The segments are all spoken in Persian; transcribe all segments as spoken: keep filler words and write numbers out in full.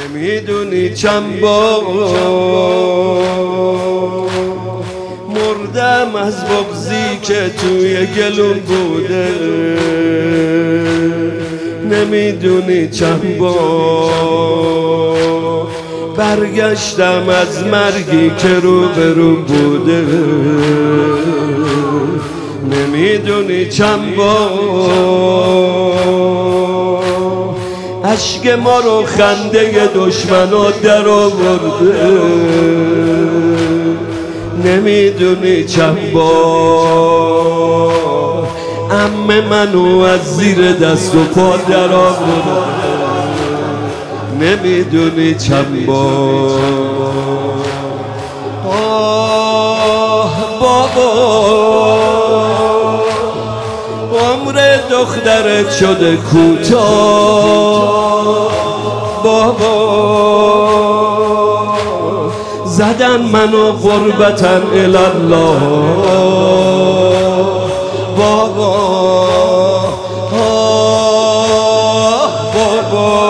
نمیدونی چند بار مردم از بغضی که توی گلوم بوده. نمیدونی چند بار برگشتم از مرگی که رو برو بوده. نمیدونی چند بار اشک ما رو خنده دشمنا در آورده. نمیدونی چند بار عمه منو از زیر دست و پا در آورده. نمیدونی چند بار آه بابا عمر دخترت شده کوتاه. بابا زدن منو غربتن الالله. بابا آه بابا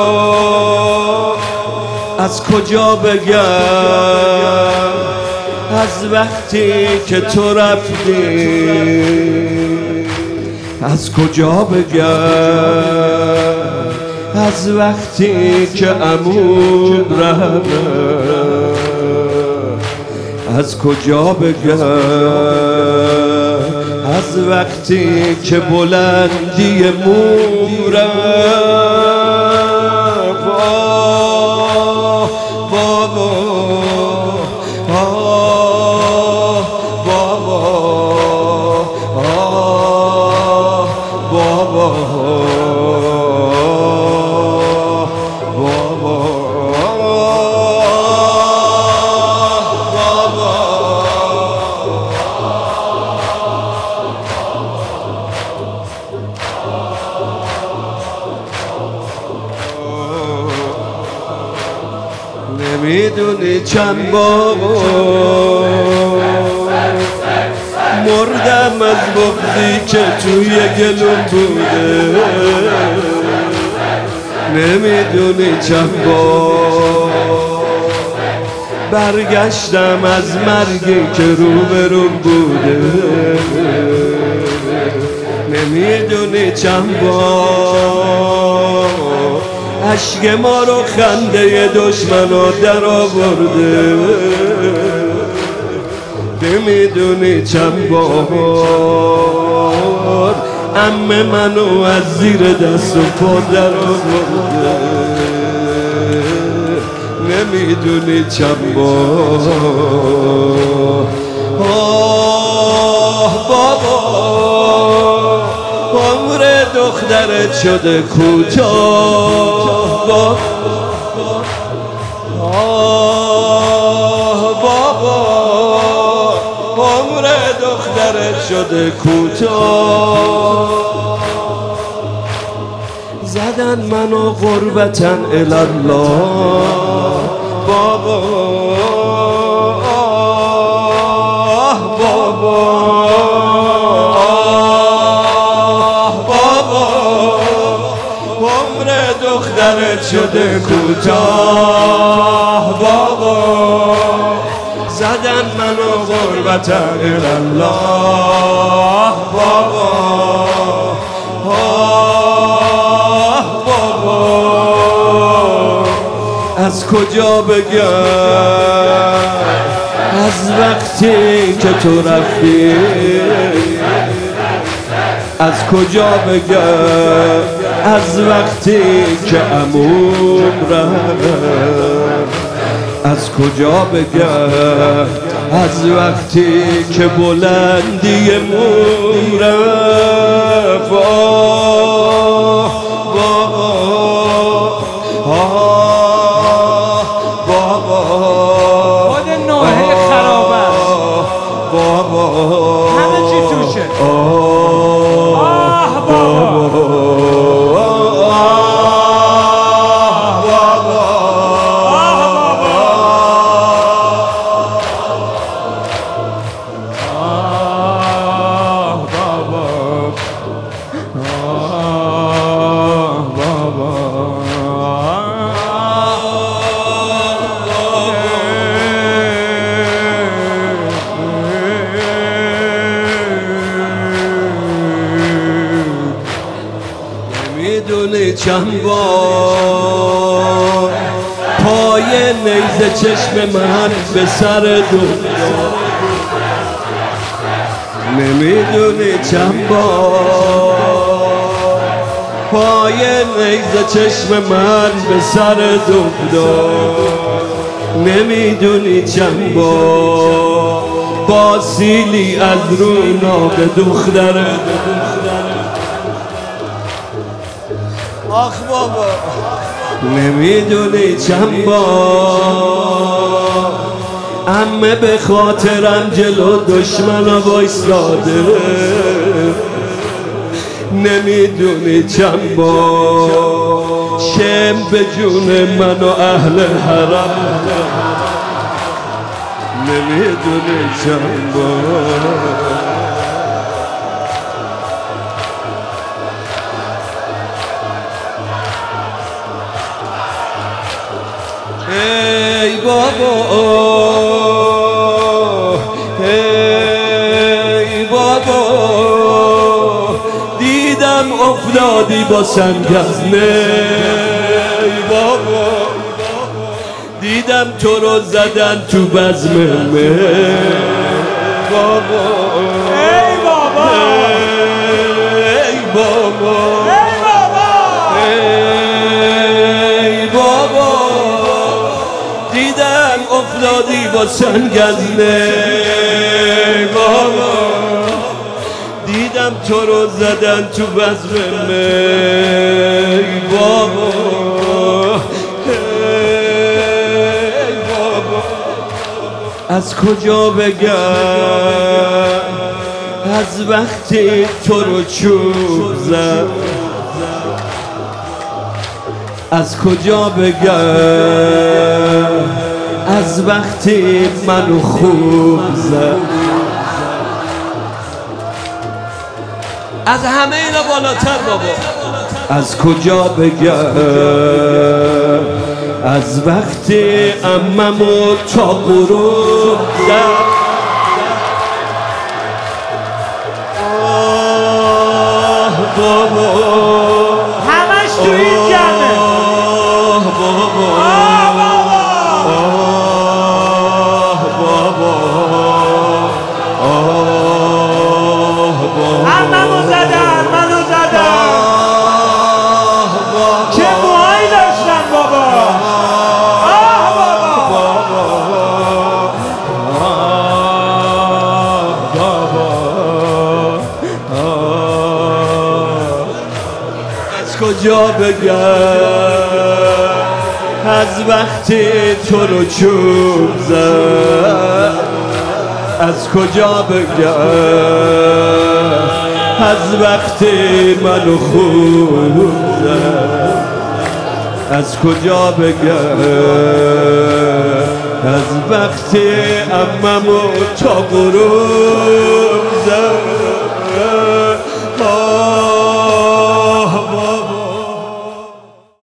از کجا بگم از وقتی که تو رفتی. از کجا بگم از وقتی که عمود رفت. از کجا بگم از وقتی که بلندی مون رفت. بابا آه بابا آه بابا نمیدونی چند بار مردم از بغضی که توی گلوم بوده. نمیدونی چند بار برگشتم از مرگی که روبروم بوده. نمیدونی چند بار اشک ما رو خنده دشمنا در آورده. نمیدونی چند بار عمه منو از زیر دست و پا در آورده. نمیدونی چند بار آه بابا عمر دخترت شده کوتاه. آه بابا عمر دخترت شده کوتاه. زدن منو غربتن الالله. بابا آه بابا دخترت شده کوتاه. بابا زدن منو غربتن الالله. بابا آه بابا از کجا بگم از وقتی که تو رفتی. از کجا بگم از وقتی که عموم رفت. از کجا بگم از وقتی که بلندی مون رفت. بابا آه بابا خود نوحه خراب است. بابا همه چی توشه. آه بابا چند بار پای نیزه چشم من به سر دنیا نمیدونی چند بار پای نیزه چشم من به سر دنیا نمیدونی چند بار با سیلی از رو ناق دختره آخ بابا نمیدونی چند بار عمه به خاطرم جلو دشمنا وایستاده نمیدونی چند بار شم به جون من و اهل حرم نمیدونی چند بار ای بابا ای بابا دیدم افتادی با سنگزنه ای بابا دیدم تو رو زدن تو بزمه بابا ای بابا ای بابا ای بابا دیدم افتادی با سنگزنه بابا دیدم تو رو زدن تو بزمه ای بابا ای بابا از کجا بگم از وقتی تو رو چوب زد از کجا بگم از وقتی منو خوب زد از همه اینا بالاتر بابا از کجا بگم از وقتی عممو تا غروب زد آه بابا همش تو این جمعه آه بابا آه بابا آه بابا عممو زدن منو زدن چه موهایی داشتن بابا آه بابا از کجا بگم از وقتی تو رو چوب زد از کجا بگم از وقتی منو خوب زد از کجا بگم از وقتی عممو تا غروب زد